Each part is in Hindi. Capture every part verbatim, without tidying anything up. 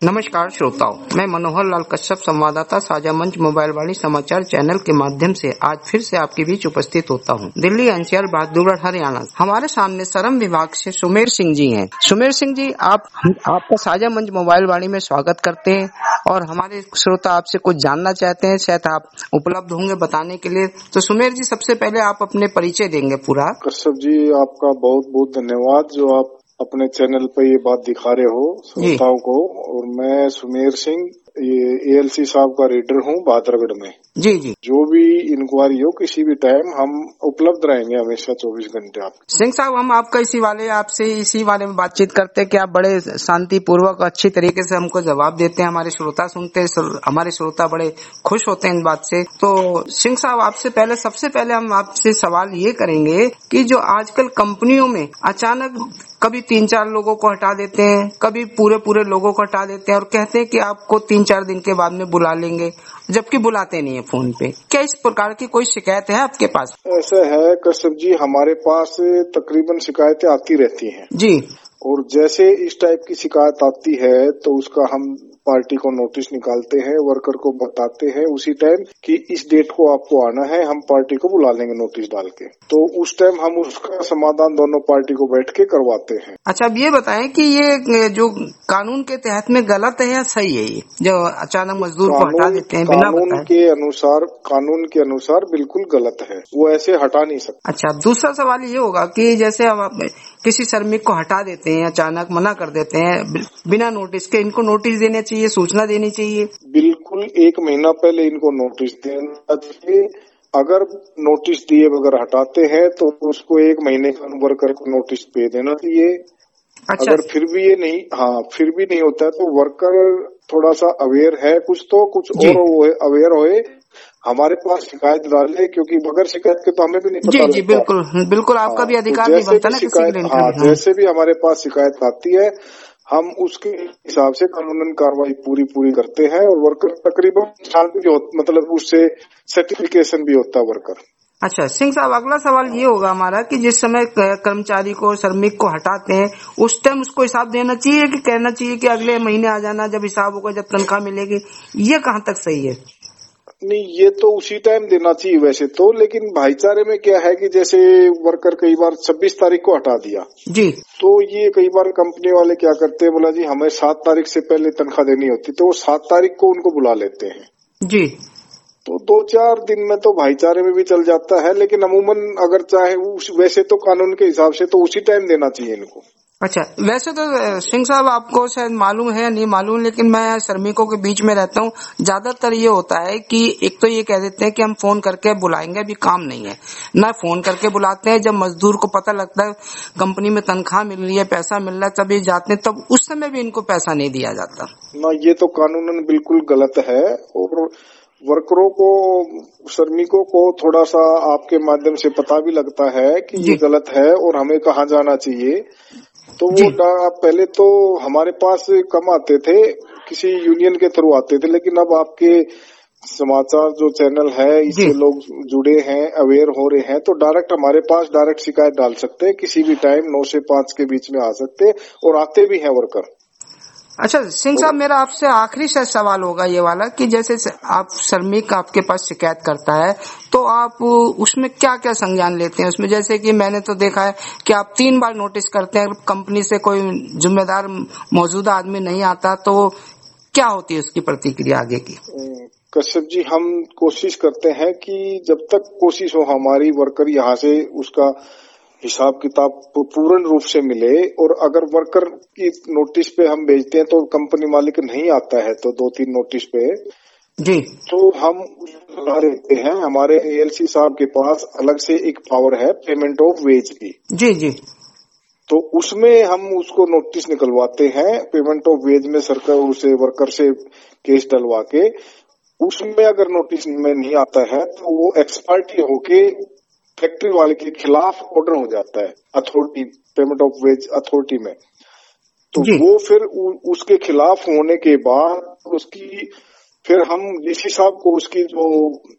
नमस्कार श्रोताओ, मैं मनोहर लाल कश्यप, संवाददाता साझा मंच मोबाइल वाणी समाचार चैनल के माध्यम से आज फिर से आपके बीच उपस्थित होता हूं। दिल्ली एनसीआर बहादुरगढ़ हरियाणा। हमारे सामने श्रम विभाग से सुमेर सिंह जी हैं। सुमेर सिंह जी, आप आपका साझा मंच मोबाइल वाणी में स्वागत करते हैं और हमारे श्रोता आपसे कुछ जानना चाहते हैं, शायद आप उपलब्ध होंगे बताने के लिए। तो सुमेर जी, सबसे पहले आप अपने परिचय देंगे पूरा। कश्यप जी, आपका बहुत बहुत धन्यवाद जो आप अपने चैनल पे ये बात दिखा रहे हो श्रोताओं को। और मैं सुमेर सिंह, ये एएलसी साहब का रीडर हूँ बहादुरगढ़ में। जी जी। जो भी इंक्वायरी हो किसी भी टाइम हम उपलब्ध रहेंगे हमेशा चौबीस घंटे। आप सिंह साहब, हम आपका इसी वाले आपसे इसी बारे में बातचीत करते हैं कि आप बड़े शांति पूर्वक अच्छी तरीके से हमको जवाब देते हैं, हमारे श्रोता सुनते हैं, हमारे श्रोता बड़े खुश होते हैं इन बात से। तो सिंह साहब, आपसे पहले सबसे पहले हम आपसे सवाल ये करेंगे कि जो आजकल कंपनियों में अचानक कभी तीन चार लोगों को हटा देते हैं, कभी पूरे पूरे लोगों को हटा देते हैं और कहते हैं कि आपको तीन चार दिन के बाद में बुला लेंगे, जबकि बुलाते नहीं है फोन पे। क्या इस प्रकार की कोई शिकायत है आपके पास? ऐसा है कश्यप जी, हमारे पास तकरीबन शिकायतें आती रहती हैं जी। और जैसे इस टाइप की शिकायत आती है तो उसका हम पार्टी को नोटिस निकालते हैं, वर्कर को बताते हैं उसी टाइम कि इस डेट को आपको आना है, हम पार्टी को बुला लेंगे नोटिस डाल के। तो उस टाइम हम उसका समाधान दोनों पार्टी को बैठ के करवाते हैं। अच्छा, अब ये बताएं कि ये जो कानून के तहत में गलत है या सही है, ये जो अचानक मजदूर को हटा देते हैं बिना कानून के अनुसार कानून के अनुसार बिल्कुल गलत है, वो ऐसे हटा नहीं सकते। अच्छा, दूसरा सवाल ये होगा कि जैसे हम किसी श्रमिक को हटा देते हैं, अचानक मना कर देते हैं बिना नोटिस के, इनको नोटिस देने चाहिए, सूचना देनी चाहिए? बिल्कुल, एक महीना पहले इनको नोटिस देना चाहिए। अगर नोटिस दिए बगैर हटाते हैं तो उसको एक महीने का वर्कर को नोटिस दे देना चाहिए। अच्छा। अगर फिर भी ये नहीं हाँ फिर भी नहीं होता है तो वर्कर थोड़ा सा अवेयर है कुछ तो कुछ और अवेयर होए, हमारे पास शिकायत डाले, क्योंकि बगैर शिकायत के तो हमें भी नहीं पता जी जी बिल्कुल बिल्कुल, आपका भी अधिकार नहीं बनता ना किसी के लिए। हाँ, जैसे भी हमारे पास शिकायत आती है हम उसके हिसाब से कानूनन कार्रवाई पूरी पूरी करते हैं और वर्कर तकरीबन शांति भी होता, मतलब उससे सर्टिफिकेशन भी होता है वर्कर। अच्छा सिंह साहब, अगला सवाल ये होगा हमारा कि जिस समय कर्मचारी को श्रमिक को हटाते हैं उस टाइम उसको हिसाब देना चाहिए कि कहना चाहिए कि अगले महीने आ जाना जब हिसाब होगा, जब तनख्वाह मिलेगी, ये कहाँ तक सही है? नहीं, ये तो उसी टाइम देना चाहिए वैसे तो, लेकिन भाईचारे में क्या है कि जैसे वर्कर कई बार छब्बीस तारीख को हटा दिया जी, तो ये कई बार कंपनी वाले क्या करते हैं, बोला जी हमें सात तारीख से पहले तनख्वाह देनी होती, तो वो सात तारीख को उनको बुला लेते हैं जी। तो दो चार दिन में तो भाईचारे में भी चल जाता है, लेकिन अमूमन अगर चाहे उस वैसे तो कानून के हिसाब से तो उसी टाइम देना चाहिए इनको। अच्छा, वैसे तो सिंह साहब आपको शायद मालूम है या नहीं मालूम, लेकिन मैं श्रमिकों के बीच में रहता हूँ, ज्यादातर ये होता है कि एक तो ये कह देते हैं कि हम फोन करके बुलाएंगे, अभी काम नहीं है, ना फोन करके बुलाते हैं। जब मजदूर को पता लगता है कंपनी में तनख्वाह मिल रही है, पैसा मिल रहा है, तभी जाते हैं, तब उस समय भी इनको पैसा नहीं दिया जाता ना। ये तो कानूनन बिल्कुल गलत है और वर्करों को, श्रमिकों को थोड़ा सा आपके माध्यम से पता भी लगता है कि ये गलत है और हमें कहाँ जाना चाहिए। तो वो पहले तो हमारे पास कम आते थे, किसी यूनियन के थ्रू आते थे, लेकिन अब आपके समाचार जो चैनल है इससे लोग जुड़े हैं, अवेयर हो रहे हैं, तो डायरेक्ट हमारे पास डायरेक्ट शिकायत डाल सकते हैं, किसी भी टाइम नौ से पांच के बीच में आ सकते और आते भी हैं वर्कर। अच्छा सिंह साहब, मेरा आपसे आखिरी सवाल होगा ये वाला कि जैसे आप श्रमिक आपके पास शिकायत करता है तो आप उसमें क्या क्या संज्ञान लेते हैं उसमें? जैसे कि मैंने तो देखा है कि आप तीन बार नोटिस करते हैं, कंपनी से कोई जिम्मेदार मौजूदा आदमी नहीं आता तो क्या होती है उसकी प्रतिक्रिया आगे की? कश्यप जी, हम कोशिश करते हैं कि जब तक कोशिश हो हमारी वर्कर यहाँ से उसका हिसाब किताब पूर्ण रूप से मिले, और अगर वर्कर की नोटिस पे हम भेजते हैं तो कंपनी मालिक नहीं आता है तो दो तीन नोटिस पे जी, तो हम लगा देते हैं। हमारे एएलसी साहब के पास अलग से एक पावर है पेमेंट ऑफ वेज की। जी जी। तो उसमें हम उसको नोटिस निकलवाते हैं, पेमेंट ऑफ वेज में सरकार उसे वर्कर से केस डलवा के, उसमें अगर नोटिस में नहीं आता है तो वो एक्सपर्टी होके फैक्ट्री वाले के खिलाफ ऑर्डर हो जाता है authority, payment of wage authority में। तो वो फिर उ, उसके खिलाफ होने के बाद उसकी फिर हम डीसी साहब को उसकी जो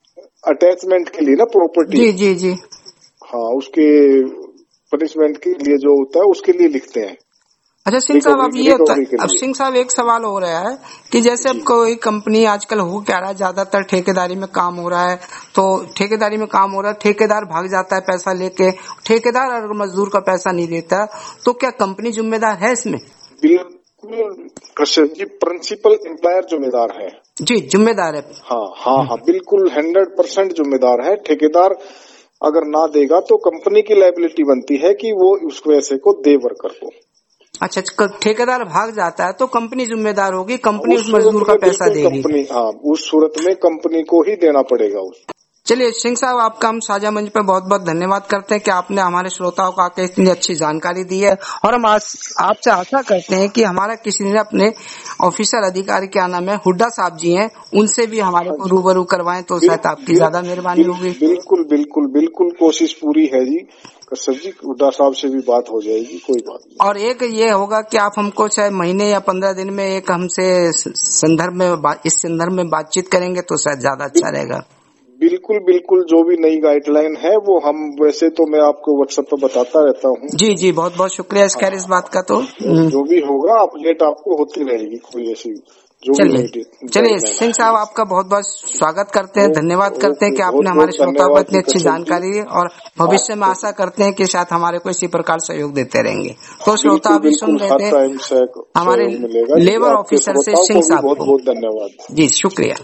अटैचमेंट के लिए ना प्रॉपर्टी, जी जी जी, हाँ, उसके पनिशमेंट के लिए जो होता है उसके लिए लिखते हैं। अच्छा सिंह साहब, अब ये अब सिंह साहब एक सवाल हो रहा है कि जैसे अब कोई कंपनी आजकल हो क्या रहा है, ज्यादातर ठेकेदारी में काम हो रहा है, तो ठेकेदारी में काम हो रहा है, ठेकेदार भाग जाता है पैसा लेके, ठेकेदार अगर मजदूर का पैसा नहीं देता तो क्या कंपनी जिम्मेदार है इसमें? बिल्कुल कश्यप जी, प्रिंसिपल एम्प्लॉयर जिम्मेदार है जी, जिम्मेदार है। हाँ हाँ हाँ, बिल्कुल हंड्रेड परसेंट जिम्मेदार है। ठेकेदार अगर ना देगा तो कंपनी की लायबिलिटी बनती है कि वो उस पैसे को दे वर्कर को। अच्छा, ठेकेदार भाग जाता है तो कंपनी जिम्मेदार होगी, कंपनी उस मजदूर का पैसा देगी। कंपनी, हाँ, उस सूरत में कंपनी को ही देना पड़ेगा उस। चलिए सिंह साहब, आपका हम साझा मंच पे बहुत बहुत धन्यवाद करते हैं कि आपने हमारे श्रोताओं को आके इतनी अच्छी जानकारी दी है, और हम आपसे आशा करते हैं कि हमारा किसी ने अपने ऑफिसर अधिकारी, क्या नाम है, हुड्डा साहब जी हैं, उनसे भी हमारे को रूबरू करवाएं तो शायद आपकी ज्यादा मेहरबानी होगी। बिल्कुल बिल्कुल बिल्कुल कोशिश पूरी है जी, कश्यप जी, हुड्डा साहब से भी बात हो जाएगी, कोई बात नहीं। और एक ये होगा कि आप हमको चाहे महीने या पंद्रह दिन में एक हमसे संदर्भ में इस संदर्भ में बातचीत करेंगे तो शायद ज्यादा अच्छा रहेगा। बिल्कुल बिल्कुल, जो भी नई गाइडलाइन है वो हम, वैसे तो मैं आपको व्हाट्सएप पे बताता रहता हूँ। जी जी, बहुत बहुत शुक्रिया इस खैर इस बात का। तो जो भी होगा अपडेट आपको होती रहेगी, कोई ऐसी जो चलिए चलिए सिंह साहब, आपका बहुत बहुत स्वागत करते हैं, धन्यवाद करते हैं कि आपने हमारे श्रोताओं को इतनी अच्छी जानकारी दी, और भविष्य में आशा करते हैं कि शायद हमारे को इसी प्रकार सहयोग देते रहेंगे। तो श्रोता अभी सुन रहे थे हमारे लेबर ऑफिसर से सिंह साहब को, बहुत बहुत धन्यवाद जी, शुक्रिया।